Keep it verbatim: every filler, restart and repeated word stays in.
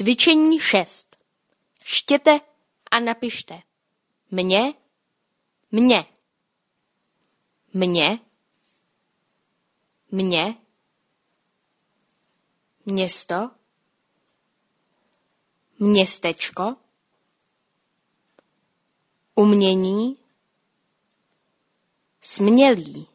Cvičení šest. Čtěte a napište. Mě, mě. Mě, mě. Město, městečko. Umění, smělý.